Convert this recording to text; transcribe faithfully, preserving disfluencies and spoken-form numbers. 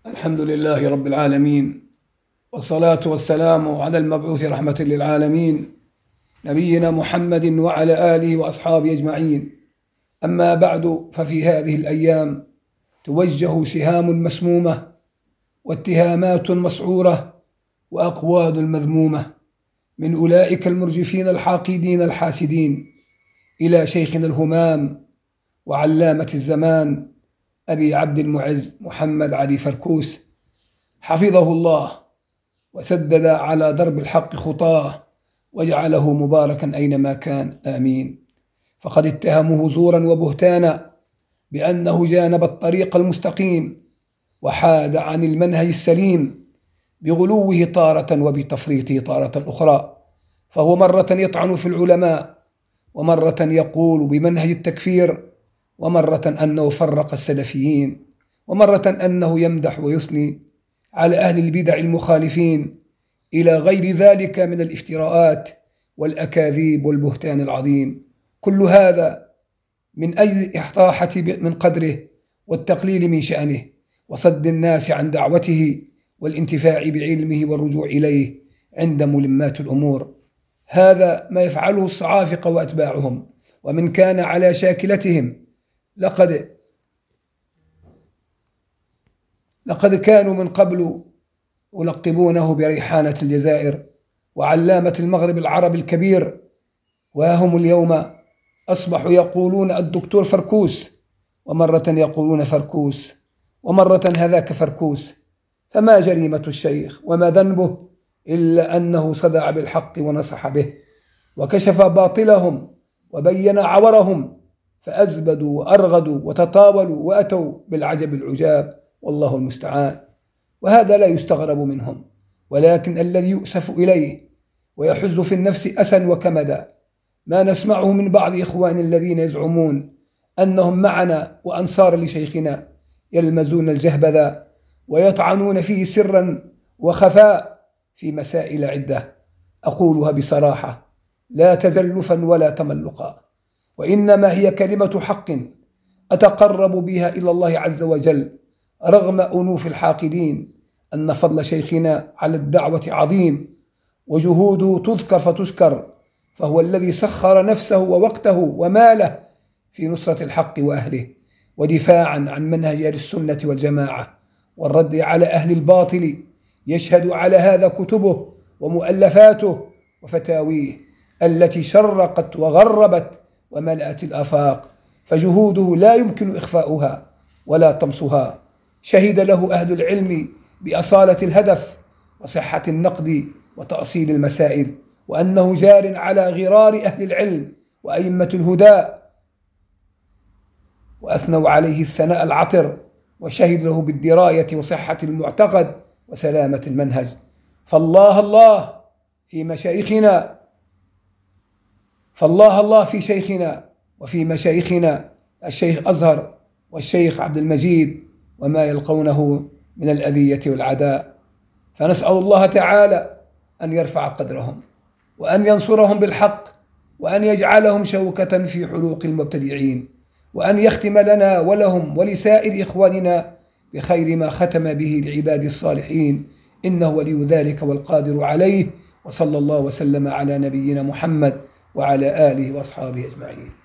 الحمد لله رب العالمين، والصلاة والسلام على المبعوث رحمة للعالمين نبينا محمد وعلى آله وأصحابه أجمعين. أما بعد، ففي هذه الأيام توجه سهام مسمومة واتهامات مسعورة وأقوال مذمومة من أولئك المرجفين الحاقدين الحاسدين إلى شيخنا الهمام وعلامة الزمان أبي عبد المعز محمد علي فركوس حفظه الله وسدد على درب الحق خطاه وجعله مباركا أينما كان، آمين. فقد اتهموه زورا وبهتانا بأنه جانب الطريق المستقيم وحاد عن المنهج السليم بغلوه طارة وبتفريطه طارة أخرى، فهو مرة يطعن في العلماء، ومرة يقول بمنهج التكفير، ومرة أنه فرق السلفيين، ومرة أنه يمدح ويثني على أهل البدع المخالفين، إلى غير ذلك من الافتراءات والأكاذيب والبهتان العظيم. كل هذا من أجل الإحطاحة من قدره والتقليل من شأنه وصد الناس عن دعوته والانتفاع بعلمه والرجوع إليه عند ملمات الأمور. هذا ما يفعله الصعافقة وأتباعهم، ومن كان على شاكلتهم لقد لقد كانوا من قبل يلقبونه بريحانة الجزائر وعلامة المغرب العربي الكبير، وهم اليوم أصبحوا يقولون الدكتور فركوس، ومرة يقولون فركوس، ومرة هذاك فركوس. فما جريمة الشيخ وما ذنبه إلا أنه صدع بالحق ونصح به وكشف باطلهم وبين عورهم، فأزبدوا وأرغدوا وتطاولوا وأتوا بالعجب العجاب، والله المستعان. وهذا لا يستغرب منهم، ولكن الذي يؤسف إليه ويحز في النفس أسا وكمدا ما نسمعه من بعض إخوان الذين يزعمون أنهم معنا وأنصار لشيخنا، يلمزون الجهبذا ويطعنون فيه سرا وخفاء في مسائل عدة أقولها بصراحة لا تزلفا ولا تملقا، وإنما هي كلمة حق أتقرب بها إلى الله عز وجل رغم أنوف الحاقدين، أن فضل شيخنا على الدعوة عظيم وجهوده تذكر فتشكر، فهو الذي سخر نفسه ووقته وماله في نصرة الحق وأهله ودفاعا عن منهج أهل السنة والجماعة والرد على أهل الباطل. يشهد على هذا كتبه ومؤلفاته وفتاويه التي شرقت وغربت وملأت الآفاق، فجهوده لا يمكن إخفاؤها ولا طمسها. شهد له أهل العلم بأصالة الهدف وصحة النقد وتأصيل المسائل، وأنه جار على غرار أهل العلم وأئمة الهدى، وأثنوا عليه الثناء العطر، وشهد له بالدراية وصحة المعتقد وسلامة المنهج. فالله الله في مشايخنا فالله الله في شيخنا وفي مشايخنا الشيخ أزهر والشيخ عبد المجيد وما يلقونه من الأذية والعداء، فنسأل الله تعالى أن يرفع قدرهم وأن ينصرهم بالحق وأن يجعلهم شوكة في حلوق المبتدعين، وأن يختم لنا ولهم ولسائر إخواننا بخير ما ختم به لعباد الصالحين، إنه ولي ذلك والقادر عليه. وصلى الله وسلم على نبينا محمد وعلى آله وأصحابه أجمعين.